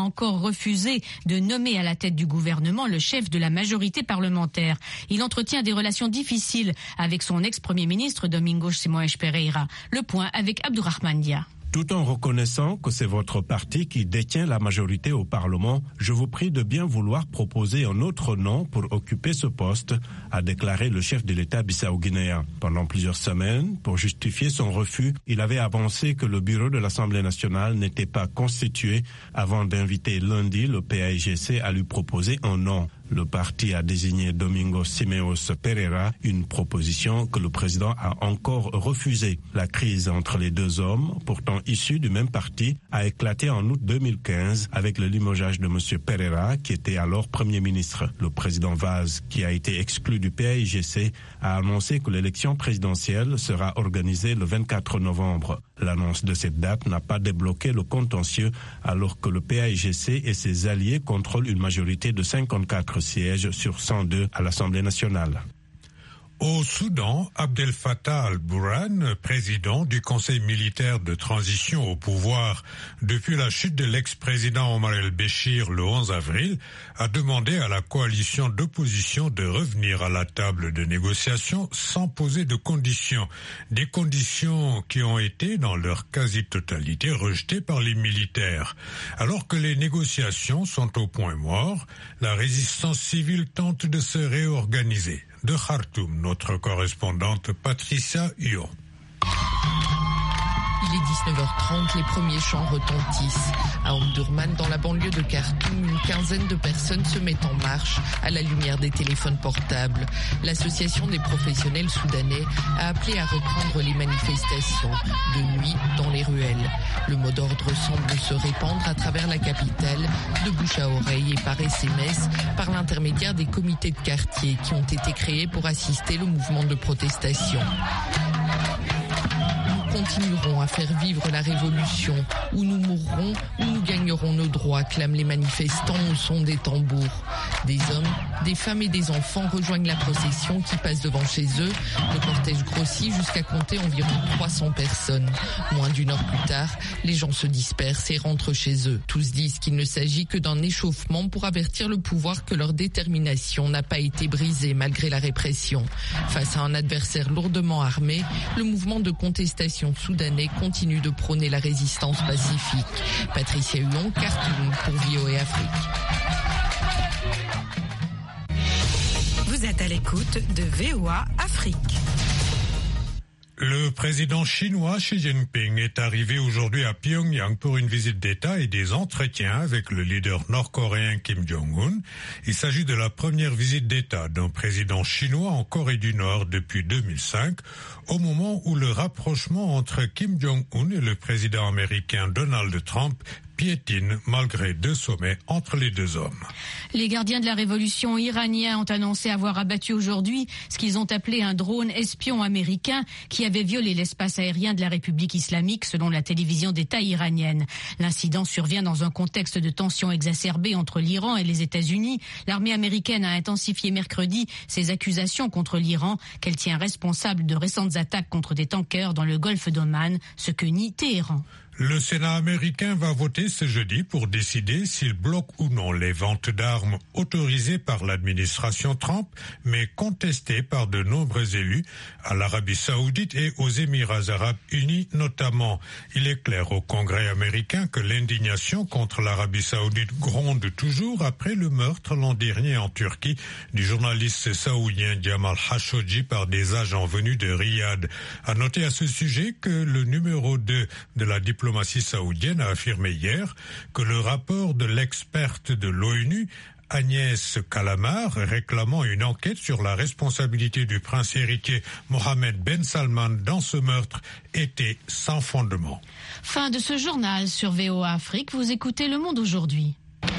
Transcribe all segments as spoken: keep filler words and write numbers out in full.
encore refusé de nommer à la tête du gouvernement le chef de la majorité parlementaire. Il entretient des relations difficiles avec son ex-premier ministre Domingos Simões Pereira. Le point avec Abdourahmane Dia. Tout en reconnaissant que c'est votre parti qui détient la majorité au Parlement, je vous prie de bien vouloir proposer un autre nom pour occuper ce poste, a déclaré le chef de l'État bissau-guinéen. Pendant plusieurs semaines, pour justifier son refus, il avait avancé que le bureau de l'Assemblée nationale n'était pas constitué avant d'inviter lundi le P A I G C à lui proposer un nom. Le parti a désigné Domingos Simões Pereira, une proposition que le président a encore refusée. La crise entre les deux hommes, pourtant issus du même parti, a éclaté en août deux mille quinze avec le limogeage de M. Pereira, qui était alors Premier ministre. Le président Vaz, qui a été exclu du P A I G C, a annoncé que l'élection présidentielle sera organisée le vingt-quatre novembre. L'annonce de cette date n'a pas débloqué le contentieux, alors que le P A I G C et ses alliés contrôlent une majorité de cinquante-quatre sièges sur cent deux à l'Assemblée nationale. Au Soudan, Abdel Fattah al-Burhan, président du Conseil militaire de transition au pouvoir depuis la chute de l'ex-président Omar el-Béchir le onze avril, a demandé à la coalition d'opposition de revenir à la table de négociation sans poser de conditions. Des conditions qui ont été, dans leur quasi-totalité, rejetées par les militaires. Alors que les négociations sont au point mort, la résistance civile tente de se réorganiser. De Khartoum, notre correspondante Patricia Huon. Il est dix-neuf heures trente, les premiers chants retentissent. À Omdurman, dans la banlieue de Khartoum, une quinzaine de personnes se mettent en marche à la lumière des téléphones portables. L'association des professionnels soudanais a appelé à reprendre les manifestations, de nuit dans les ruelles. Le mot d'ordre semble se répandre à travers la capitale, de bouche à oreille et par S M S, par l'intermédiaire des comités de quartier qui ont été créés pour assister le mouvement de protestation. Continuerons à faire vivre la révolution, où nous mourrons, où nous gagnerons nos droits, clament les manifestants au son des tambours. Des hommes, des femmes et des enfants rejoignent la procession qui passe devant chez eux. Le cortège grossit jusqu'à compter environ trois cents personnes. Moins d'une heure plus tard, les gens se dispersent et rentrent chez eux. Tous disent qu'il ne s'agit que d'un échauffement pour avertir le pouvoir que leur détermination n'a pas été brisée malgré la répression. Face à un adversaire lourdement armé, le mouvement de contestation soudanais continue de prôner la résistance pacifique. Patricia Huon, Khartoum pour V O A Afrique. Vous êtes à l'écoute de V O A Afrique. Le président chinois Xi Jinping est arrivé aujourd'hui à Pyongyang pour une visite d'État et des entretiens avec le leader nord-coréen Kim Jong-un. Il s'agit de la première visite d'État d'un président chinois en Corée du Nord depuis deux mille cinq, au moment où le rapprochement entre Kim Jong-un et le président américain Donald Trump piétine malgré deux sommets entre les deux hommes. Les gardiens de la révolution iraniens ont annoncé avoir abattu aujourd'hui ce qu'ils ont appelé un drone espion américain qui avait violé l'espace aérien de la République islamique selon la télévision d'État iranienne. L'incident survient dans un contexte de tensions exacerbées entre l'Iran et les États-Unis. L'armée américaine a intensifié mercredi ses accusations contre l'Iran qu'elle tient responsable de récentes attaques contre des tankers dans le golfe d'Oman, ce que nie Téhéran. Le Sénat américain va voter ce jeudi pour décider s'il bloque ou non les ventes d'armes autorisées par l'administration Trump, mais contestées par de nombreux élus à l'Arabie saoudite et aux Émirats arabes unis notamment. Il est clair au Congrès américain que l'indignation contre l'Arabie saoudite gronde toujours après le meurtre l'an dernier en Turquie du journaliste saoudien Jamal Khashoggi par des agents venus de Riyad. À noter à ce sujet que le numéro deux de la diplomatie La diplomatie saoudienne a affirmé hier que le rapport de l'experte de l'ONU, Agnès Kalamar, réclamant une enquête sur la responsabilité du prince héritier Mohammed Ben Salman dans ce meurtre, était sans fondement. Fin de ce journal sur V O A Afrique. Vous écoutez Le Monde aujourd'hui.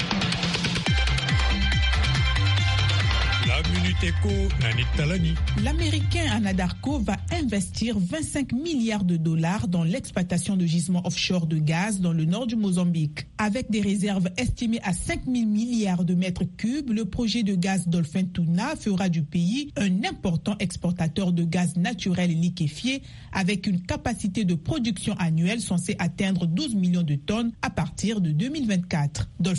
La Minute Éco, Nanit Talani. L'Américain Anadarko va investir vingt-cinq milliards de dollars dans l'exploitation de gisements offshore de gaz dans le nord du Mozambique. Avec des réserves estimées à cinq mille milliards de mètres cubes, le projet de gaz Dolphin Tuna fera du pays un important exportateur de gaz naturel liquéfié avec une capacité de production annuelle censée atteindre douze millions de tonnes à partir de deux mille vingt-quatre.